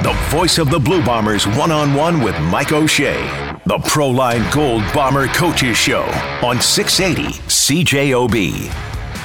the voice of the Blue Bombers one-on-one with Mike O'Shea. The Proline Gold Bomber Coaches Show on 680 CJOB.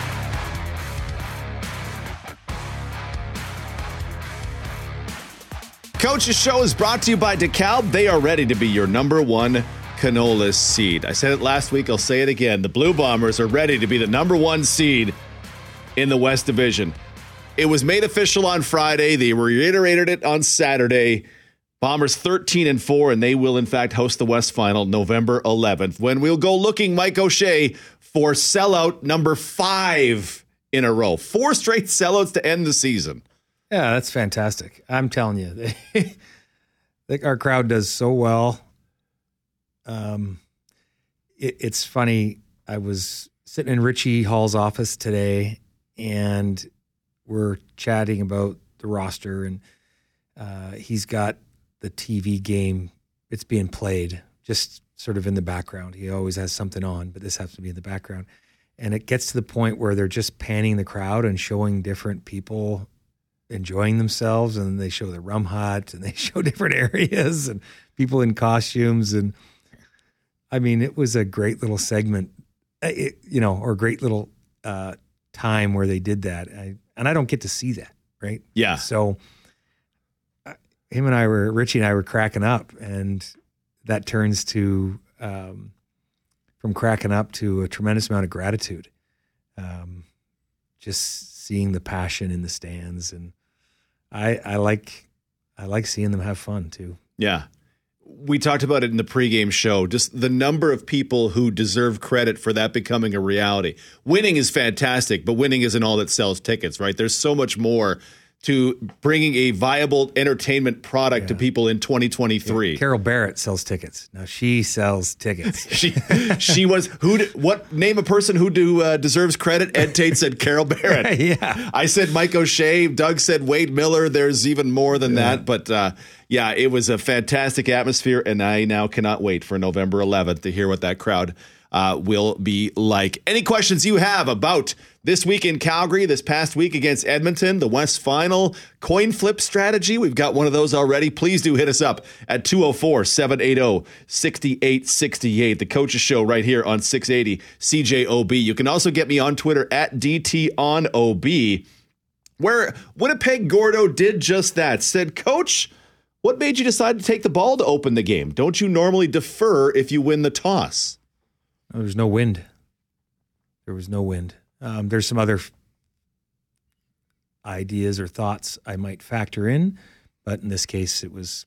Coach's Show is brought to you by DeKalb. They are ready to be your number one canola seed. I said it last week. I'll say it again. The Blue Bombers are ready to be the number one seed in the West Division. It was made official on Friday. They reiterated it on Saturday. Bombers 13-4, and they will, in fact, host the West Final November 11th, when we'll go looking, Mike O'Shea, for sellout number 5 in a row. 4 straight sellouts to end the season. Yeah, that's fantastic. I'm telling you, our crowd does so well. It's funny. I was sitting in Richie Hall's office today, and we're chatting about the roster, and he's got the TV game. It's being played just sort of in the background. He always has something on, but this has to be in the background. And it gets to the point where they're just panning the crowd and showing different people enjoying themselves, and they show the rum hut, and they show different areas and people in costumes. And I mean, it was a great little segment, or a great little time where they did that. And I don't get to see that, right? Yeah. So Richie and I were cracking up, and that turns to, from cracking up to a tremendous amount of gratitude. Just seeing the passion in the stands, and I like seeing them have fun too. Yeah. We talked about it in the pregame show, just the number of people who deserve credit for that becoming a reality. Winning is fantastic, but winning isn't all that sells tickets, right? There's so much more to bringing a viable entertainment product to people in 2023. Yeah. Carol Barrett sells tickets. Now she sells tickets. she was name a person who deserves credit? Ed Tate said Carol Barrett. Yeah. I said Mike O'Shea. Doug said Wade Miller. There's even more than that, but it was a fantastic atmosphere, and I now cannot wait for November 11th to hear what that crowd will be like. Any questions you have about this week in Calgary, this past week against Edmonton, the West Final, coin flip strategy? We've got one of those already. Please do hit us up at 204-780-6868. The Coach's Show right here on 680 CJOB. You can also get me on Twitter at DTOnOB, where Winnipeg Gordo did just that. Said, Coach, what made you decide to take the ball to open the game? Don't you normally defer if you win the toss? Oh, there's no wind. There was no wind. There's some other ideas or thoughts I might factor in, but in this case, it was,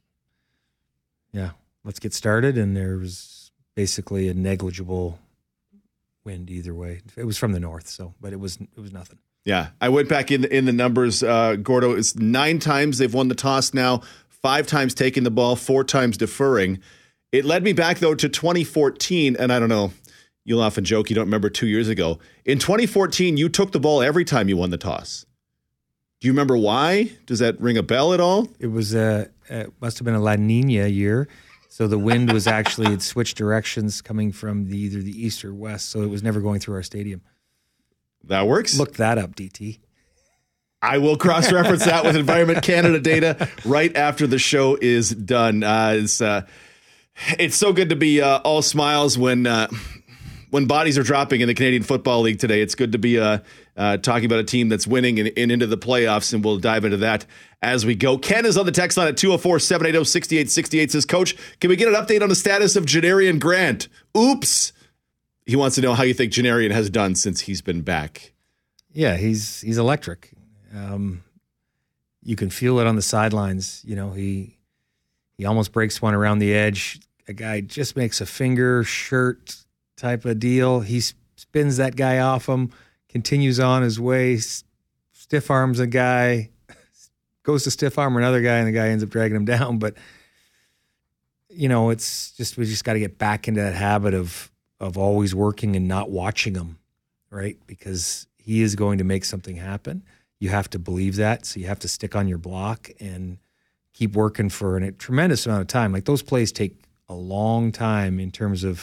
let's get started. And there was basically a negligible wind either way. It was from the north, but it was nothing. Yeah, I went back in the numbers. Gordo is 9 times they've won the toss now, 5 times taking the ball, 4 times deferring. It led me back, though, to 2014, and I don't know. You'll often joke you don't remember 2 years ago. In 2014, you took the ball every time you won the toss. Do you remember why? Does that ring a bell at all? It was it must have been a La Nina year. So the wind was actually, it switched directions coming from either the east or west. So it was never going through our stadium. That works. Look that up, DT. I will cross-reference that with Environment Canada data right after the show is done. It's so good to be all smiles when bodies are dropping in the Canadian Football League today. It's good to be talking about a team that's winning and into the playoffs, and we'll dive into that as we go. Ken is on the text line at 204-780-6868. Says, Coach, can we get an update on the status of Janarian Grant? Oops. He wants to know how you think Janarian has done since he's been back. Yeah, he's electric. You can feel it on the sidelines. You know, he almost breaks one around the edge. A guy just makes a finger shirt type of deal. He spins that guy off him, continues on his way, stiff arms a guy, goes to stiff arm another guy, and the guy ends up dragging him down. But, you know, it's just, we just got to get back into that habit of always working and not watching him, right? Because he is going to make something happen. You have to believe that. So you have to stick on your block and keep working for a tremendous amount of time. Like, those plays take a long time in terms of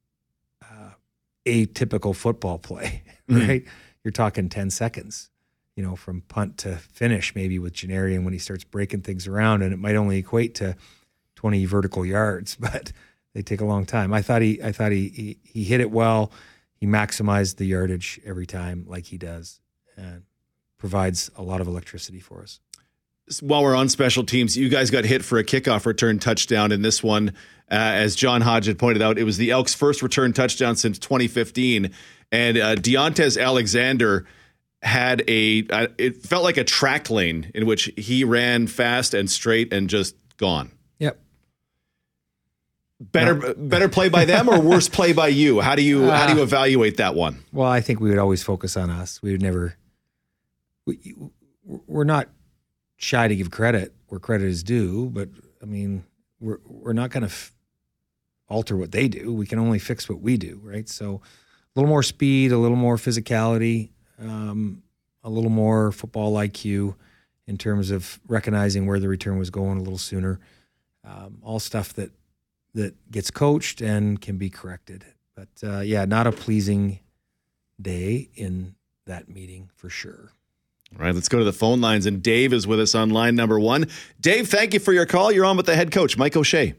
atypical football play, right? You're talking 10 seconds. from punt to finish, maybe with Janarian when he starts breaking things around, and it might only equate to 20 vertical yards, but they take a long time. I thought he hit it well. He maximized the yardage every time, like he does, and provides a lot of electricity for us. While we're on special teams, you guys got hit for a kickoff return touchdown in this one. As John Hodge had pointed out, it was the Elks' first return touchdown since 2015, and Deontez Alexander had it felt like a track lane in which he ran fast and straight and just gone. Yep. Better play by them or worse play by you? How do you evaluate that one? Well, I think we would always focus on us. We would never. We're not shy to give credit where credit is due, but I mean, we're not going to alter what they do. We can only fix what we do, right? So, a little more speed, a little more physicality. A little more football IQ in terms of recognizing where the return was going a little sooner. All stuff that gets coached and can be corrected. But not a pleasing day in that meeting for sure. All right, let's go to the phone lines. And Dave is with us on line number 1. Dave, thank you for your call. You're on with the head coach, Mike O'Shea.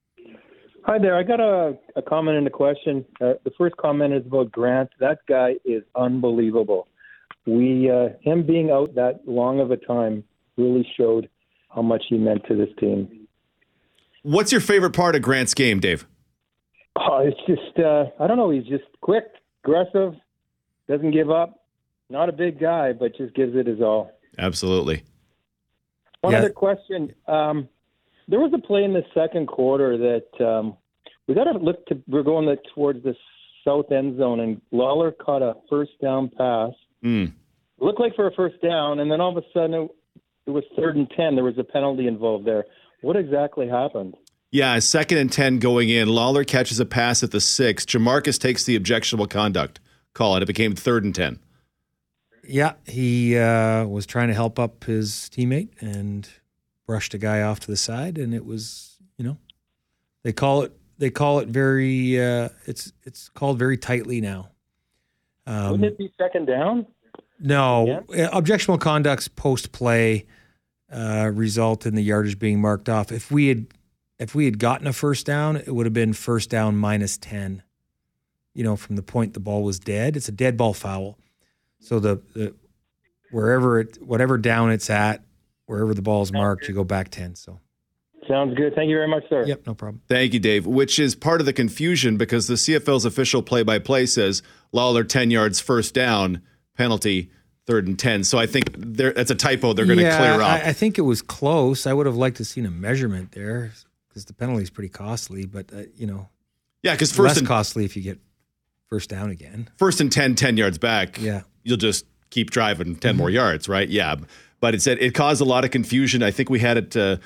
Hi there. I got a comment and a question. The first comment is about Grant. That guy is unbelievable. Him being out that long of a time really showed how much he meant to this team. What's your favorite part of Grant's game, Dave? Oh, it's just, I don't know. He's just quick, aggressive, doesn't give up. Not a big guy, but just gives it his all. Absolutely. One other question. There was a play in the second quarter that we got to look to. We're going towards the south end zone, and Lawler caught a first down pass. Looked like for a first down, and then all of a sudden it was 3rd and 10. There was a penalty involved there. What exactly happened? Yeah, 2nd and 10 going in. Lawler catches a pass at the 6. Jamarcus takes the objectionable conduct call, and it became 3rd and 10. Yeah, he was trying to help up his teammate and brushed a guy off to the side, and it was, they call it very. It's called very tightly now. Wouldn't it be 2nd down? No. Yeah. Objectionable conducts post-play result in the yardage being marked off. If we had gotten a first down, it would have been first down minus 10. From the point the ball was dead. It's a dead ball foul. So the whatever down it's at, wherever the ball is marked, you go back 10. So. Sounds good. Thank you very much, sir. Yep, no problem. Thank you, Dave, which is part of the confusion because the CFL's official play-by-play says Lawler 10 yards first down, penalty 3rd and 10. So I think that's a typo they're going to clear up. I think it was close. I would have liked to have seen a measurement there because the penalty is pretty costly, but, Yeah, because less costly if you get first down again. 1st and 10 yards back. Yeah. You'll just keep driving 10 more yards, right? Yeah. But it caused a lot of confusion. I think we had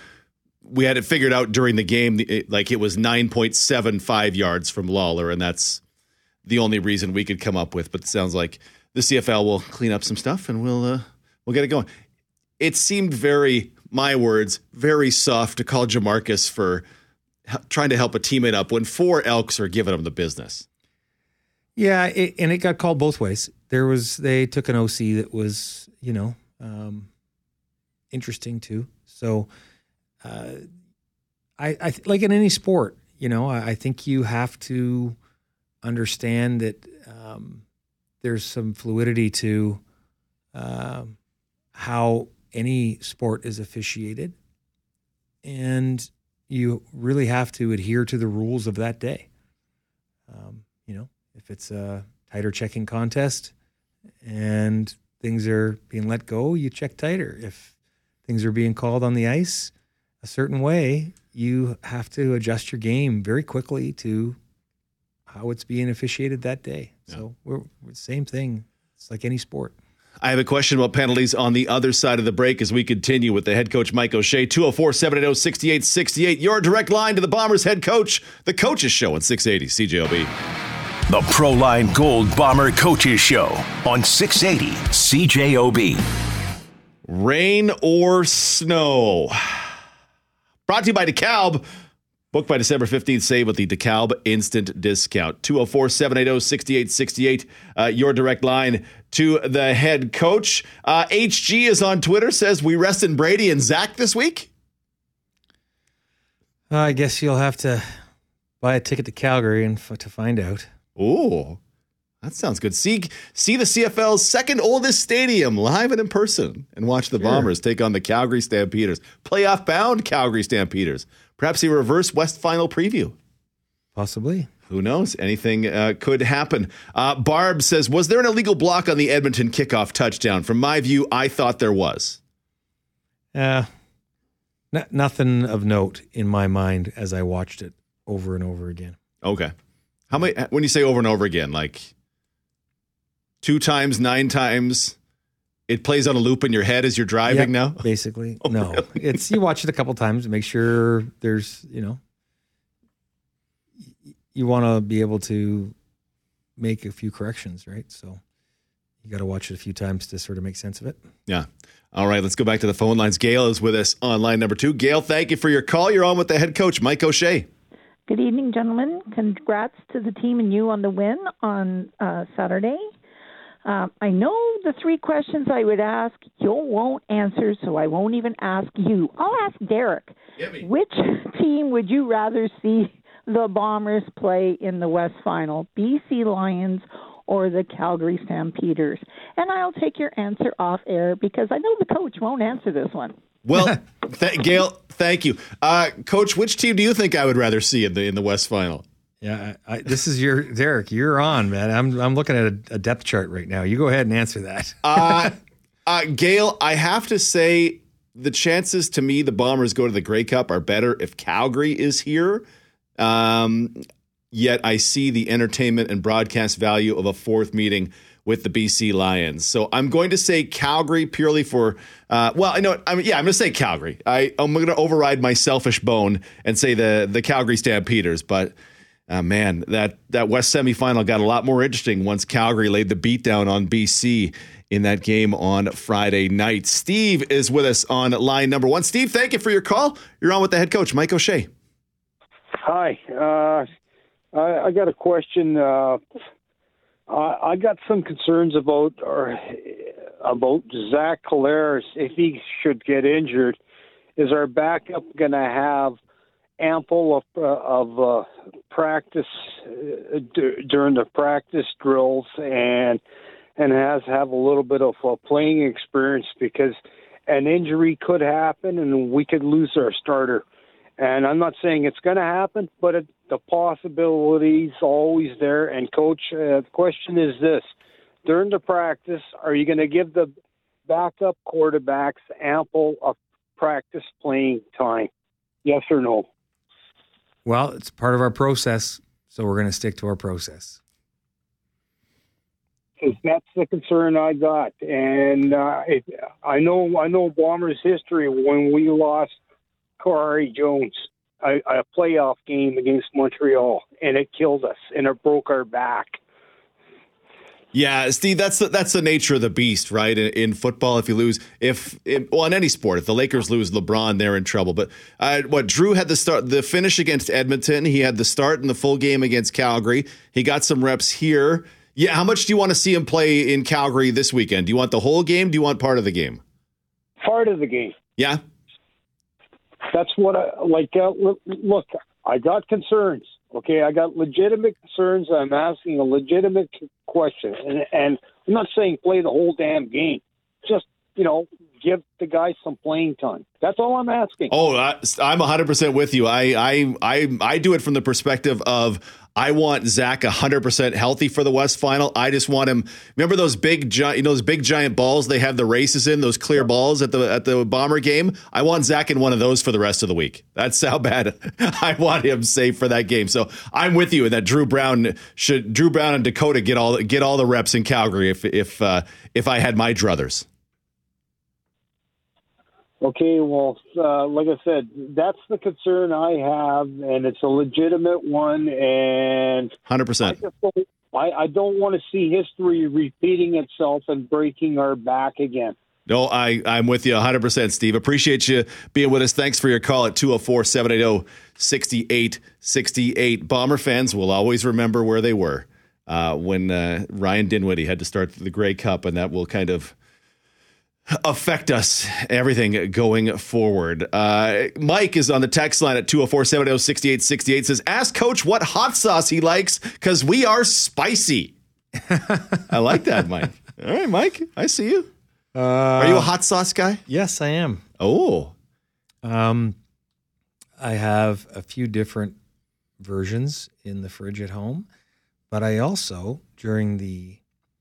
it figured out during the game, it was 9.75 yards from Lawler, and that's the only reason we could come up with. But it sounds like the CFL will clean up some stuff, and we'll get it going. It seemed very soft to call Jamarcus for trying to help a teammate up when 4 Elks are giving him the business. Yeah, and it got called both ways. They took an OC that was, interesting too. So, I like in any sport, I think you have to understand that there's some fluidity to how any sport is officiated, and you really have to adhere to the rules of that day. If it's a tighter checking contest and things are being let go, you check tighter. If things are being called on the ice a certain way, you have to adjust your game very quickly to how it's being officiated that day. Yeah. So we're the same thing. It's like any sport. I have a question about penalties on the other side of the break as we continue with the head coach, Mike O'Shea. 204-780-6868. Your direct line to the Bombers head coach, the Coaches Show on 680 CJOB. The Proline Gold Bomber Coaches Show on 680 CJOB. Rain or snow. Brought to you by DeKalb. Book by December 15th. Save with the DeKalb Instant Discount. 204-780-6868. Your direct line to the head coach. HG is on Twitter, says, we rested Brady and Zach this week? I guess you'll have to buy a ticket to Calgary and to find out. Oh, that sounds good. See the CFL's second oldest stadium live and in person and watch the Bombers take on the Calgary Stampeders. Playoff-bound Calgary Stampeders. Perhaps a reverse West Final preview. Possibly. Who knows? Anything could happen. Barb says, was there an illegal block on the Edmonton kickoff touchdown? From my view, I thought there was. Nothing of note in my mind as I watched it over and over again. Okay. How many, when you say over and over again, like 2 times, 9 times, it plays on a loop in your head as you're driving now? Basically. Oh, no. really? It's you watch it a couple times to make sure there's, you want to be able to make a few corrections, right? So you got to watch it a few times to sort of make sense of it. Yeah. All right, let's go back to the phone lines. Gail is with us on line number 2. Gail, thank you for your call. You're on with the head coach, Mike O'Shea. Good evening, gentlemen. Congrats to the team and you on the win on Saturday. I know the 3 questions I would ask, you won't answer, so I won't even ask you. I'll ask Derek. Which team would you rather see the Bombers play in the West Final, BC Lions or the Calgary Stampeders? And I'll take your answer off air because I know the coach won't answer this one. Well, Gail, thank you. Coach, which team do you think I would rather see in the West Final? Yeah, this is Derek. You're on, man. I'm looking at a depth chart right now. You go ahead and answer that. Gail, I have to say the chances to me the Bombers go to the Grey Cup are better if Calgary is here. Yet I see the entertainment and broadcast value of a 4th meeting with the BC Lions. So I'm going to say Calgary purely for, I'm going to say Calgary. I'm going to override my selfish bone and say the Calgary Stampeders. But man, that West semifinal got a lot more interesting once Calgary laid the beatdown on BC in that game on Friday night. Steve is with us on line number 1. Steve, thank you for your call. You're on with the head coach, Mike O'Shea. Hi. I got a question. I got some concerns about Zach Collaros. If he should get injured, is our backup going to have ample of practice during the practice drills and have a little bit of playing experience? Because an injury could happen and we could lose our starter. And I'm not saying it's going to happen, but the possibility's always there. And, Coach, the question is this. During the practice, are you going to give the backup quarterbacks ample of practice playing time? Yes or no? Well, it's part of our process, so we're going to stick to our process. Because that's the concern I got. And I know Bombers history when we lost Corey Jones, a playoff game against Montreal, and it killed us, and it broke our back. Yeah, Steve, that's the nature of the beast, right? In football, if you lose, in any sport, if the Lakers lose LeBron, they're in trouble. But Drew had the finish against Edmonton. He had the start in the full game against Calgary. He got some reps here. Yeah, how much do you want to see him play in Calgary this weekend? Do you want the whole game? Do you want part of the game? Part of the game. Yeah. That's what I like. Look, I got concerns. Okay, I got legitimate concerns. I'm asking a legitimate question, and I'm not saying play the whole damn game. Just give the guys some playing time. That's all I'm asking. Oh, I'm 100% with you. I do it from the perspective of I want Zach 100% healthy for the West Final. I just want him. Remember those big giant balls they have the races in, those clear balls at the Bomber game? I want Zach in one of those for the rest of the week. That's how bad I want him safe for that game. So I'm with you in that Drew Brown and Dakota get all the reps in Calgary if I had my druthers. Okay, well, like I said, that's the concern I have, and it's a legitimate one. And 100%. I don't want to see history repeating itself and breaking our back again. No, I'm with you 100%, Steve. Appreciate you being with us. Thanks for your call at 204-780-6868. Bomber fans will always remember where they were when Ryan Dinwiddie had to start the Grey Cup, and that will kind of affect us, everything going forward. Mike is on the text line at 204-780-6868. Says, ask Coach what hot sauce he likes because we are spicy. I like that, Mike. All right, Mike, I see you. Are you a hot sauce guy? Yes, I am. Oh. I have a few different versions in the fridge at home, but I also, during the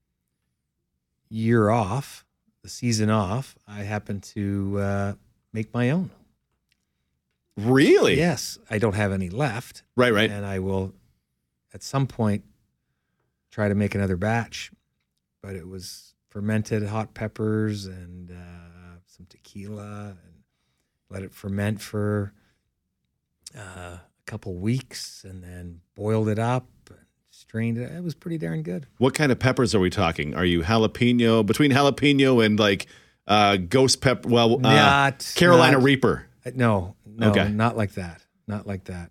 year off, the season off, I happen to make my own. Really? Yes. I don't have any left. Right. And I will, at some point, try to make another batch, but it was fermented hot peppers and some tequila, and let it ferment for a couple weeks, and then boiled it up, strained it. It was pretty darn good. What kind of peppers are we talking? Are you jalapeno, between jalapeno and like ghost pepper? Well, Carolina Reaper. No, okay. Not like that. Not like that.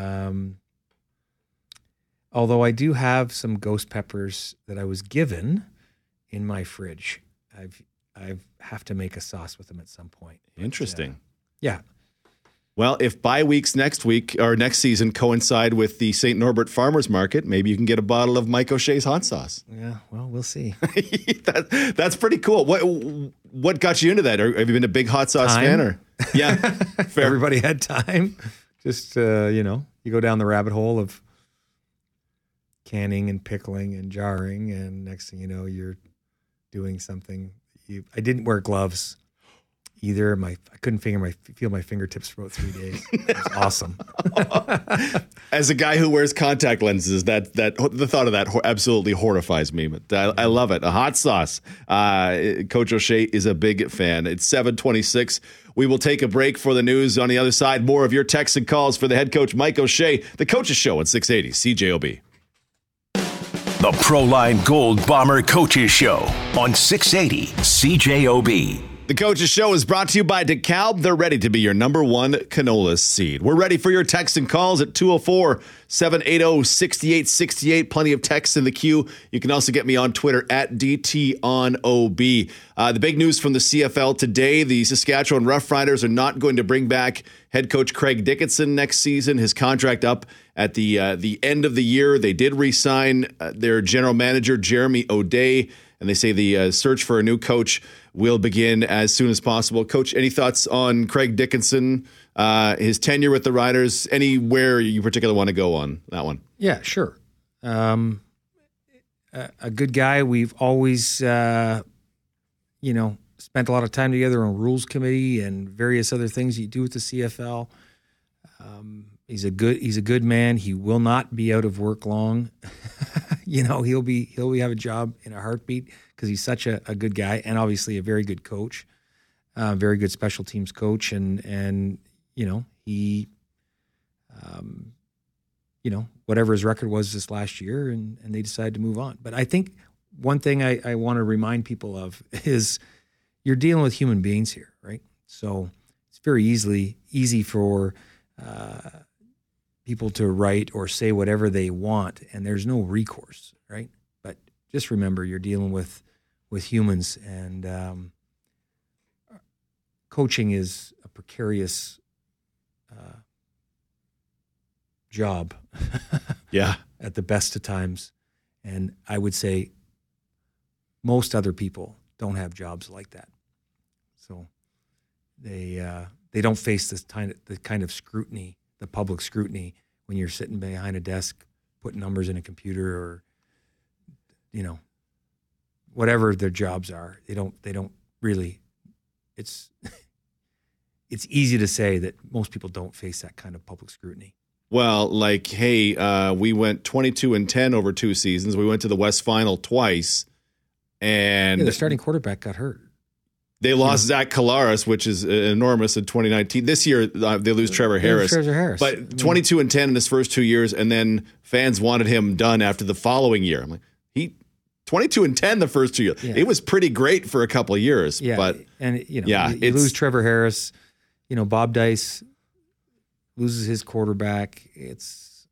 Although I do have some ghost peppers that I was given in my fridge. I have to make a sauce with them at some point. Interesting. Yeah. Well, if bye weeks next week or next season coincide with the St. Norbert Farmers Market, maybe you can get a bottle of Mike O'Shea's hot sauce. Yeah, well, we'll see. That's pretty cool. What got you into that? Have you been a big hot sauce fan? Or yeah, fair. Everybody had time. Just you go down the rabbit hole of canning and pickling and jarring, and next thing you know, you're doing something. I didn't wear gloves either. I couldn't feel my fingertips for about 3 days. It was awesome. As a guy who wears contact lenses, that the thought of that absolutely horrifies me. But I love it. A hot sauce. Coach O'Shea is a big fan. It's 7:26. We will take a break for the news. On the other side, more of your texts and calls for the head coach, Mike O'Shea. The Coach's Show at 680 CJOB. The Proline Gold Bomber Coaches Show on 680 CJOB. The Coach's Show is brought to you by DeKalb. They're ready to be your number one canola seed. We're ready for your texts and calls at 204-780-6868. Plenty of texts in the queue. You can also get me on Twitter at DTOnOB. The big news from the CFL today, the Saskatchewan Roughriders are not going to bring back head coach Craig Dickinson next season. His contract up at the end of the year. They did re-sign their general manager, Jeremy O'Day, and they say the search for a new coach will begin as soon as possible. Coach, any thoughts on Craig Dickinson, his tenure with the Riders, anywhere you particularly want to go on that one? Yeah, sure. A good guy. We've always, spent a lot of time together on rules committee and various other things you do with the CFL. He's a good man. He will not be out of work long. He'll have a job in a heartbeat because he's such a good guy and obviously a very good coach, very good special teams coach. And he, whatever his record was this last year, and they decided to move on. But I think one thing I want to remind people of is you're dealing with human beings here, right? So it's very easy for people to write or say whatever they want, and there's no recourse, right? But just remember, you're dealing with humans, and coaching is a precarious job. Yeah. At the best of times. And I would say most other people don't have jobs like that. So they don't face the kind of scrutiny, the public scrutiny, when you're sitting behind a desk putting numbers in a computer or, whatever their jobs are. They don't really. It's easy to say that most people don't face that kind of public scrutiny. Well, we went 22-10 over 2 seasons. We went to the West Final twice, and the starting quarterback got hurt. They lost Zach Collaros, which is enormous in 2019. This year, they lose Trevor Harris. But 22-10 in his first 2 years, and then fans wanted him done after the following year. I'm like, 22-10 the first 2 years. Yeah. It was pretty great for a couple of years. Yeah, but you lose Trevor Harris. Bob Dice loses his quarterback. It's,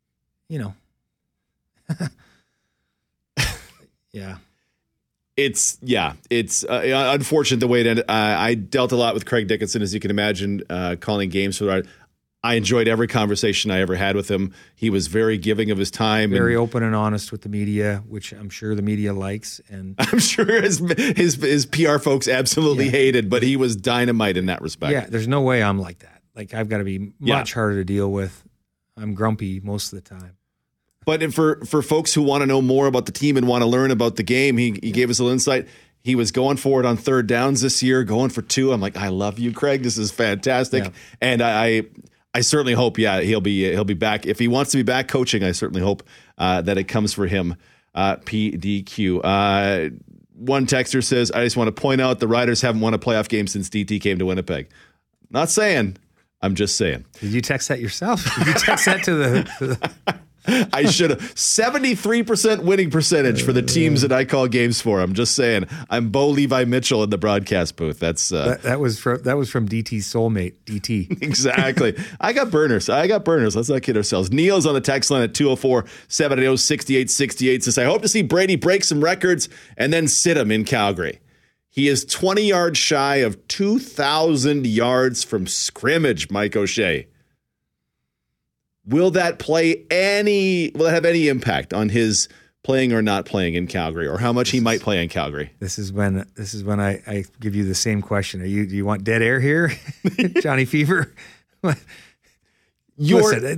yeah. It's unfortunate the way it ended. I dealt a lot with Craig Dickinson, as you can imagine, calling games for the. I enjoyed every conversation I ever had with him. He was very giving of his time. Very open and honest with the media, which I'm sure the media likes. And I'm sure his PR folks absolutely hated, but he was dynamite in that respect. Yeah, there's no way I'm like that. Like, I've got to be much harder to deal with. I'm grumpy most of the time. But for folks who want to know more about the team and want to learn about the game, he gave us a little insight. He was going for it on third downs this year, going for 2. I'm like, I love you, Craig. This is fantastic. Yeah. And I certainly hope, he'll be back. If he wants to be back coaching, I certainly hope that it comes for him. PDQ. One texter says, I just want to point out the Riders haven't won a playoff game since DT came to Winnipeg. Not saying. I'm just saying. Did you text that yourself? Did you text that to the I should have. 73% winning percentage for the teams that I call games for. I'm just saying. I'm Bo Levi Mitchell in the broadcast booth. That was from DT's soulmate, DT. Exactly. I got burners. Let's not kid ourselves. Neil's on the text line at 204-780-6868. Says, I hope to see Brady break some records and then sit him in Calgary. He is 20 yards shy of 2,000 yards from scrimmage, Mike O'Shea. Will that have any impact on his playing or not playing in Calgary, or how much he might play in Calgary? This is when I give you the same question. Do you want dead air here, Johnny Fever? Listen,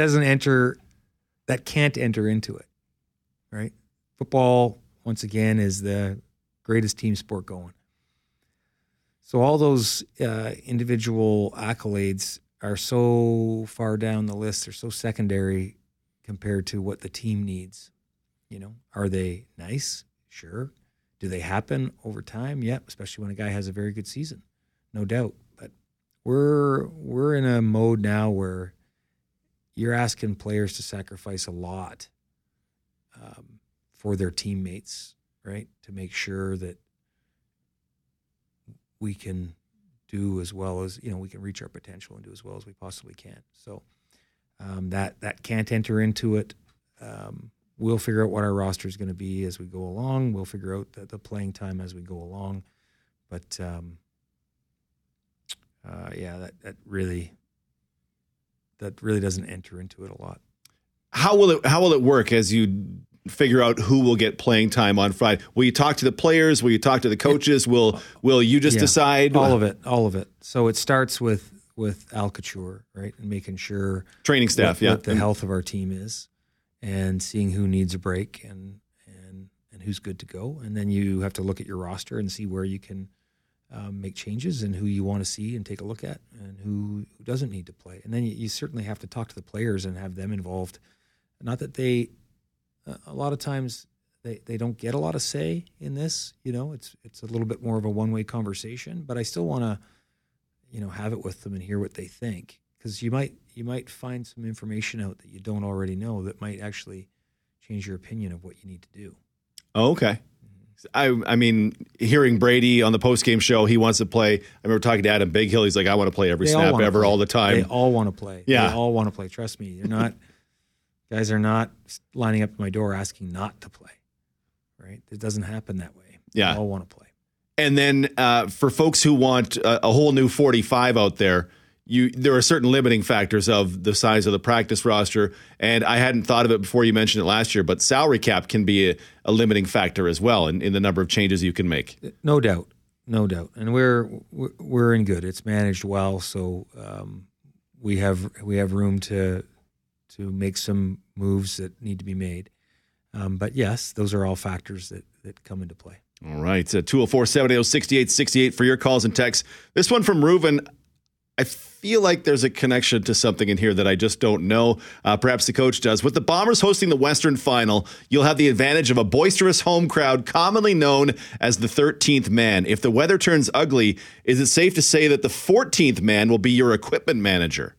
that can't enter into it, right? Football, once again, is the greatest team sport going. So all those individual accolades are so far down the list. They're so secondary compared to what the team needs. Are they nice? Sure. Do they happen over time? Yep. Especially when a guy has a very good season, no doubt. But we're in a mode now where you're asking players to sacrifice a lot for their teammates, right? To make sure that we can do as well as, we can reach our potential and do as well as we possibly can. So that can't enter into it. We'll figure out what our roster is going to be as we go along. We'll figure out the playing time as we go along. But that really doesn't enter into it a lot. How will it work as you figure out who will get playing time on Friday? Will you talk to the players? Will you talk to the coaches? Will you just decide? All of it. So it starts with Al Couture, right? And making sure training staff, what the health of our team is, and seeing who needs a break and who's good to go. And then you have to look at your roster and see where you can make changes and who you want to see and take a look at and who doesn't need to play. And then you certainly have to talk to the players and have them involved. Not that a lot of times they don't get a lot of say in this. It's a little bit more of a one-way conversation, but I still want to, have it with them and hear what they think, because you might find some information out that you don't already know that might actually change your opinion of what you need to do. Oh, okay. I mean, hearing Brady on the post-game show, he wants to play. I remember talking to Adam Bighill. He's like, I want to play every snap ever, all the time. They all want to play. Yeah. They all want to play. Trust me. Guys are not lining up at my door asking not to play, right? It doesn't happen that way. Yeah. They all want to play. And then for folks who want a whole new 45 out there, there are certain limiting factors of the size of the practice roster. And I hadn't thought of it before you mentioned it last year, but salary cap can be a limiting factor as well in the number of changes you can make. No doubt. And we're in good. It's managed well, so we have room to make some moves that need to be made. But yes, those are all factors that come into play. All right. 204-780-6868 for your calls and texts. This one from Reuven. I feel like there's a connection to something in here that I just don't know. Perhaps the coach does. With the Bombers hosting the Western Final, you'll have the advantage of a boisterous home crowd commonly known as the 13th man. If the weather turns ugly, is it safe to say that the 14th man will be your equipment manager?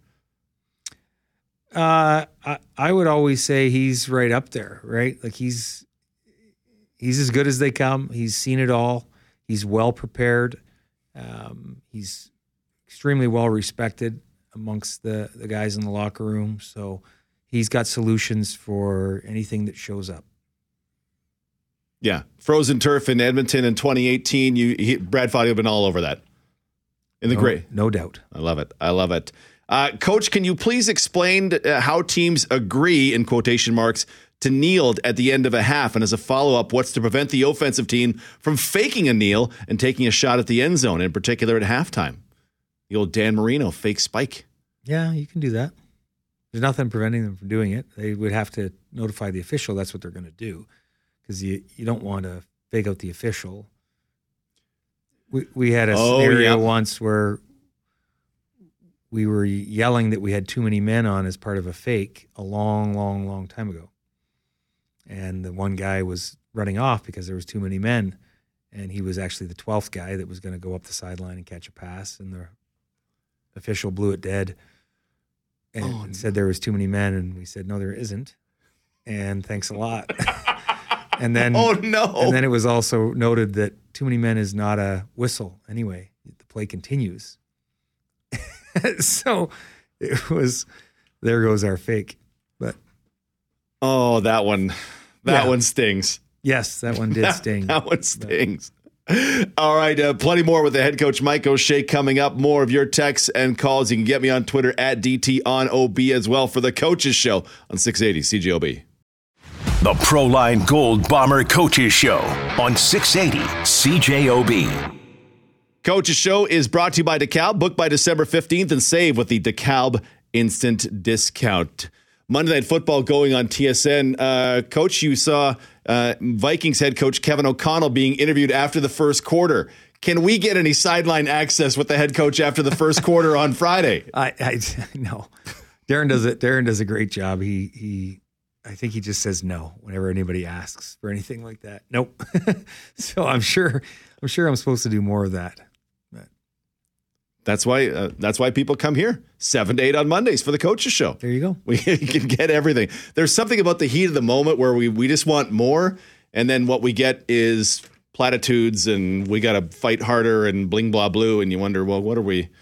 I would always say he's right up there, right? Like he's he's as good as they come. He's seen it all. He's well prepared. He's extremely well respected amongst the guys in the locker room. So he's got solutions for anything that shows up. Yeah. Frozen turf in Edmonton in 2018. Brad Foddy have been all over that. No doubt. I love it. Coach, can you please explain how teams agree, in quotation marks, to kneel at the end of a half? And as a follow-up, what's to prevent the offensive team from faking a kneel and taking a shot at the end zone, in particular at halftime? The old Dan Marino fake spike. Yeah, you can do that. There's nothing preventing them from doing it. They would have to notify the official that's what they're going to do, because you don't want to fake out the official. We had a scenario once where we were yelling that we had too many men on as part of a fake a long, long, long time ago. And the one guy was running off because there was too many men, and he was actually the 12th guy that was going to go up the sideline and catch a pass, and the official blew it dead and said there was too many men, and we said, no, there isn't, and thanks a lot. And then and then it was also noted that too many men is not a whistle anyway. The play continues. So it was, there goes our fake. But that one stings. Yes, that one did sting. That one stings. All right, plenty more with the head coach Mike O'Shea coming up. More of your texts and calls. You can get me on Twitter at DTOnOB as well for the Coaches Show on 680 CJOB. The Proline Gold Bomber Coaches Show on 680 CJOB. Coach's Show is brought to you by DeKalb. Book by December 15th and save with the DeKalb Instant Discount. Monday Night Football going on TSN. Coach, you saw Vikings head coach Kevin O'Connell being interviewed after the first quarter. Can we get any sideline access with the head coach after the first quarter on Friday? No. Darren does a great job. I think he just says no whenever anybody asks for anything like that. Nope. So I'm sure I'm supposed to do more of that. But that's why people come here 7 to 8 on Mondays for the Coaches Show. There you go. We can get everything. There's something about the heat of the moment where we just want more, and then what we get is platitudes, and we got to fight harder and bling blah blue, and you wonder, well, what are we?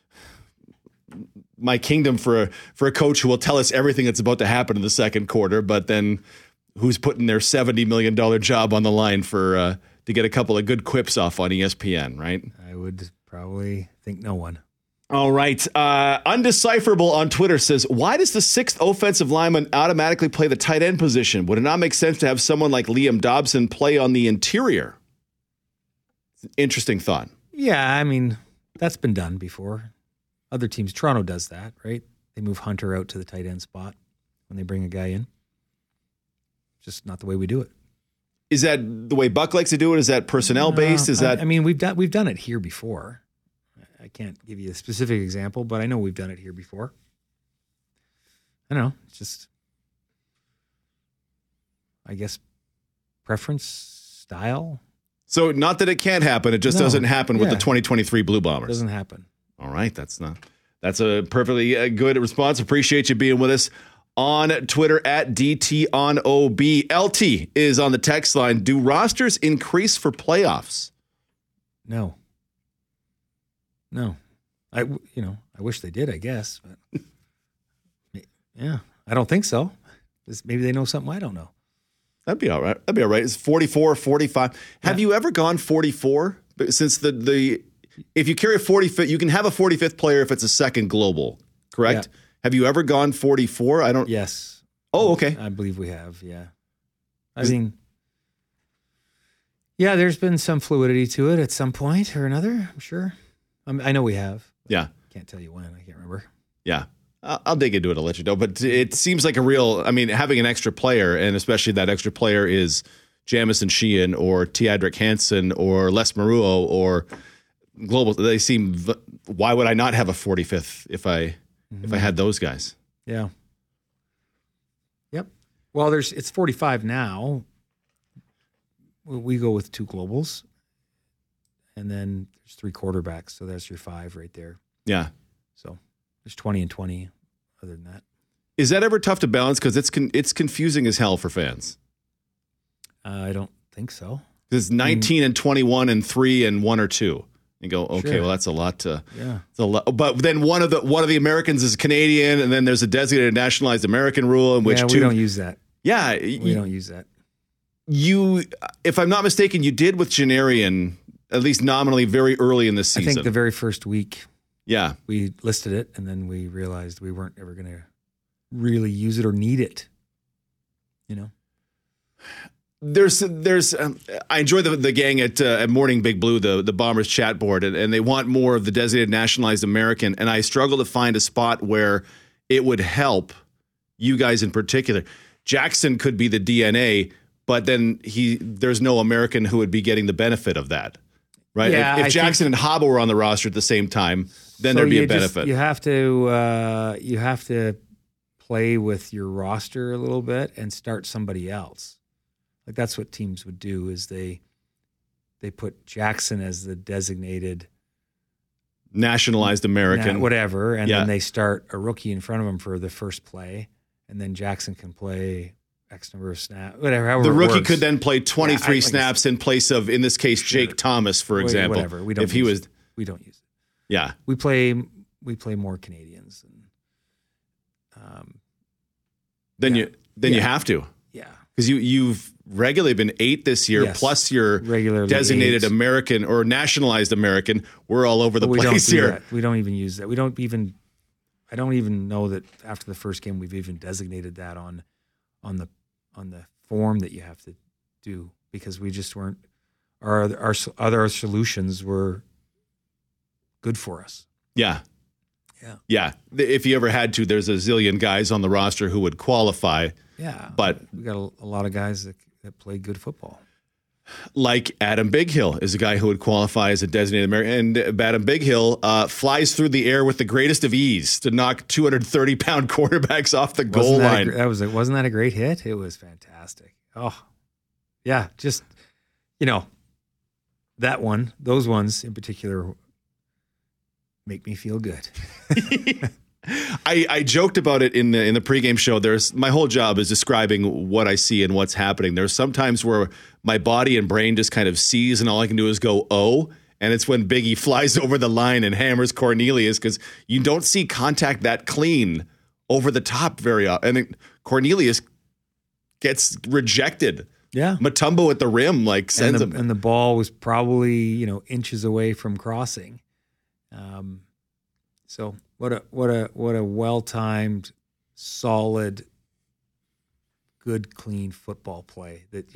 My kingdom for a coach who will tell us everything that's about to happen in the second quarter, but then who's putting their $70 million job on the line for to get a couple of good quips off on ESPN, right? I would probably think no one. All right. Undecipherable on Twitter says, why does the sixth offensive lineman automatically play the tight end position? Would it not make sense to have someone like Liam Dobson play on the interior? Interesting thought. Yeah, I mean, that's been done before. Other teams, Toronto does that, right? They move Hunter out to the tight end spot when they bring a guy in. Just not the way we do it. Is that the way Buck likes to do it? Is that personnel based? I mean, we've done it here before. I can't give you a specific example, but I know we've done it here before. I don't know. It's just, I guess, preference, style. So not that it can't happen. It just doesn't happen with the 2023 Blue Bombers. It doesn't happen. All right. That's a perfectly good response. Appreciate you being with us on Twitter at DTOnOB. LT is on the text line. Do rosters increase for playoffs? No. I wish they did, I guess. But yeah, I don't think so. Maybe they know something I don't know. That'd be all right. It's 44, 45. Have you ever gone 44? Since the if you carry a 45th, you can have a 45th player if it's a second global, correct? Yeah. Have you ever gone 44? Yes. Oh, okay. I believe we have, yeah. There's been some fluidity to it at some point or another, I'm sure. I know we have. Yeah. Can't tell you when. I can't remember. Yeah. I'll dig into it. I'll let you know. But it seems like having an extra player, and especially that extra player is Jamison Sheehan or Teodric Hansen or Les Maruo or Global. They seem, why would I not have a 45th if I had those guys? Yeah. Yep. Well, it's 45 now. We go with 2 globals. And then there's 3 quarterbacks, so that's your 5 right there. Yeah. So there's 20 and 20 other than that. Is that ever tough to balance? Because it's confusing as hell for fans. I don't think so. There's 19 and 21 and 3 and 1 or 2. You go, okay, Sure. well, that's a lot to. Yeah. It's a lot. But then one of the Americans is Canadian, and then there's a designated nationalized American rule in which we don't use that. Yeah, We don't use that. You, if I'm not mistaken, you did with Janarian, at least nominally, very early in the season. I think the very first week yeah. we listed it, and then we realized we weren't ever going to really use it or need it. You know? There's I enjoy the gang at Morning Big Blue, the Bombers chat board, and they want more of the designated nationalized American, and I struggle to find a spot where it would help you guys in particular. Jackson could be the DNA, but then there's no American who would be getting the benefit of that, right? Yeah, if Jackson and Habbo were on the roster at the same time, then there'd be a benefit. You have to play with your roster a little bit and start somebody else. Like that's what teams would do is they put Jackson as the designated nationalized American, whatever, and then they start a rookie in front of him for the first play, and then Jackson can play X number of snaps, whatever. The rookie works. could then play 23 snaps in place of, in this case, Jake Thomas, for example. Whatever. We don't. We don't use it. Yeah, we play more Canadians. Then you have to. Yeah, because you've regularly been 8 this year, plus your regularly designated 8. American or nationalized American. We're all over the place here. That. We don't even use that. I don't even know that after the first game we've even designated that on the form that you have to do, because we just weren't. Our other solutions were good for us. Yeah. If you ever had to, there's a zillion guys on the roster who would qualify. Yeah, but we got a lot of guys that play good football. Like Adam Bighill is a guy who would qualify as a designated American. And Adam Bighill flies through the air with the greatest of ease to knock 230-pound quarterbacks off the goal line. Wasn't that a great hit? It was fantastic. Oh, yeah, just that one, those ones in particular make me feel good. I joked about it in the pregame show. My whole job is describing what I see and what's happening. There's sometimes where my body and brain just kind of sees, and all I can do is go, oh, and it's when Biggie flies over the line and hammers Cornelius, because you don't see contact that clean over the top very often. And Cornelius gets rejected. Yeah, Mutombo at the rim sends him, and the ball was probably inches away from crossing. So what a well-timed, solid, good, clean football play that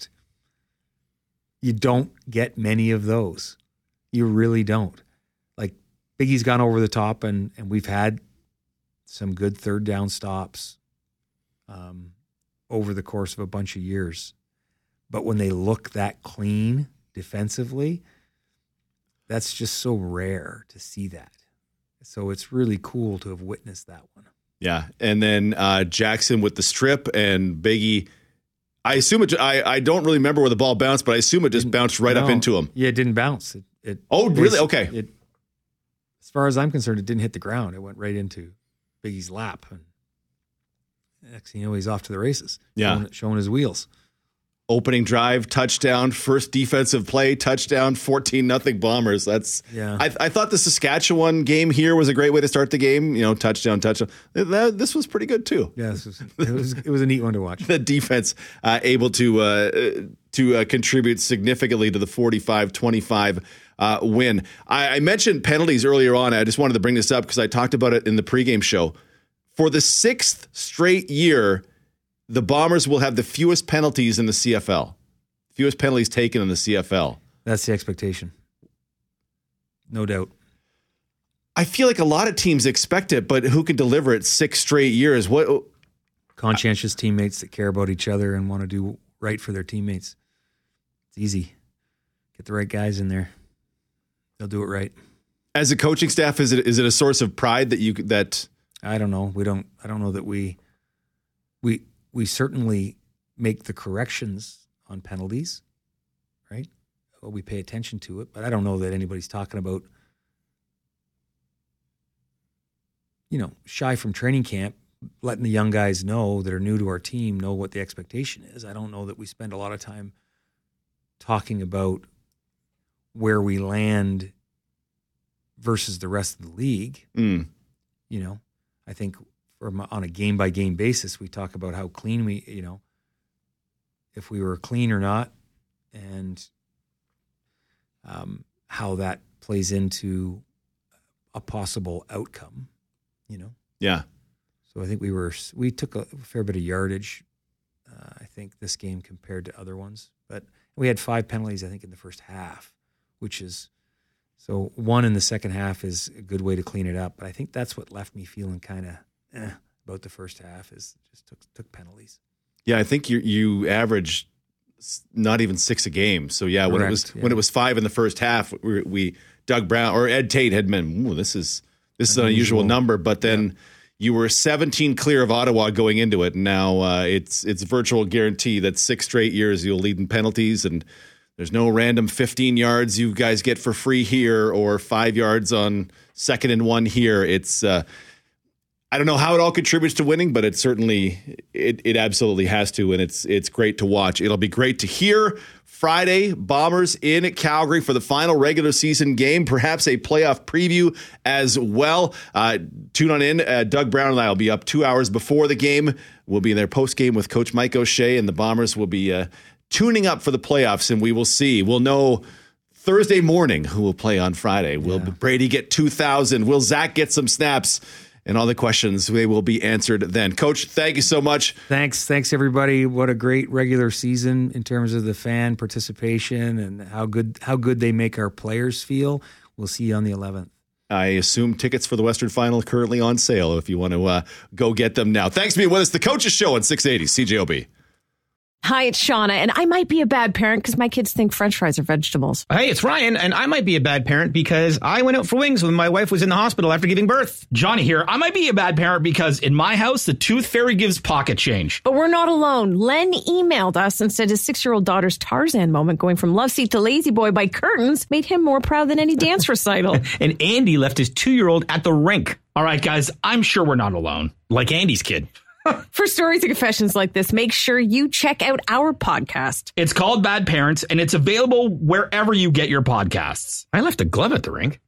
you don't get many of those. You really don't. Like Biggie's gone over the top, and we've had some good third down stops over the course of a bunch of years. But when they look that clean defensively, that's just so rare to see that. So it's really cool to have witnessed that one. Yeah, and then Jackson with the strip and Biggie. I assume I don't really remember where the ball bounced, but I assume it just bounced right up into him. Yeah, it didn't bounce. Really? Okay. As far as I'm concerned, it didn't hit the ground. It went right into Biggie's lap. And next thing you know, he's off to the races. Yeah, showing his wheels. Opening drive, touchdown, first defensive play, touchdown, 14-0 Bombers. I thought the Saskatchewan game here was a great way to start the game. Touchdown. This was pretty good too. Yeah, it was a neat one to watch. The defense able to contribute significantly to the 45-25 win. I mentioned penalties earlier on. I just wanted to bring this up because I talked about it in the pregame show. For the 6th straight year, the Bombers will have the fewest penalties in the CFL. Fewest penalties taken in the CFL. That's the expectation. No doubt. I feel like a lot of teams expect it, but who can deliver it 6 straight years? What? Conscientious teammates that care about each other and want to do right for their teammates. It's easy. Get the right guys in there. They'll do it right. As a coaching staff, is it a source of pride that I don't know. I don't know that we certainly make the corrections on penalties, right? Well, we pay attention to it, but I don't know that anybody's talking about, shy from training camp, letting the young guys know that are new to our team know what the expectation is. I don't know that we spend a lot of time talking about where we land versus the rest of the league. You know, I think on a game by game basis, we talk about how clean we, you know, if we were clean or not, and how that plays into a possible outcome, you know? Yeah. So I think we took a fair bit of yardage, I think, this game compared to other ones. But we had 5 penalties, I think, in the first half, which is, so 1 in the second half is a good way to clean it up. But I think that's what left me feeling kind of about the first half, is just took penalties. Yeah, I think you averaged not even 6 a game. So yeah, when it was 5 in the first half, we Doug Brown or Ed Tate had been, this is an unusual number, but then you were 17 clear of Ottawa going into it. And now it's virtual guarantee that 6 straight years you'll lead in penalties, and there's no random 15 yards you guys get for free here or 5 yards on 2nd and 1 here. It's I don't know how it all contributes to winning, but it certainly it absolutely has to, and it's great to watch. It'll be great to hear. Friday, Bombers in Calgary for the final regular season game, perhaps a playoff preview as well. Tune on in. Doug Brown and I will be up 2 hours before the game. We'll be in their post game with Coach Mike O'Shea, and the Bombers will be tuning up for the playoffs, and we will see. We'll know Thursday morning who will play on Friday. Will Brady get 2,000? Will Zach get some snaps? And all the questions, they will be answered then. Coach, thank you so much. Thanks, everybody. What a great regular season in terms of the fan participation and how good they make our players feel. We'll see you on the 11th. I assume tickets for the Western Final are currently on sale if you want to go get them now. Thanks for being with us. The Coaches Show on 680 CJOB. Hi, it's Shauna, and I might be a bad parent because my kids think French fries are vegetables. Hey, it's Ryan, and I might be a bad parent because I went out for wings when my wife was in the hospital after giving birth. Johnny here. I might be a bad parent because in my house, the tooth fairy gives pocket change. But we're not alone. Len emailed us and said his 6-year-old daughter's Tarzan moment going from love seat to lazy boy by curtains made him more proud than any dance recital. And Andy left his 2-year-old at the rink. All right, guys, I'm sure we're not alone. Like Andy's kid. For stories and confessions like this, make sure you check out our podcast. It's called Bad Parents, and it's available wherever you get your podcasts. I left a glove at the rink.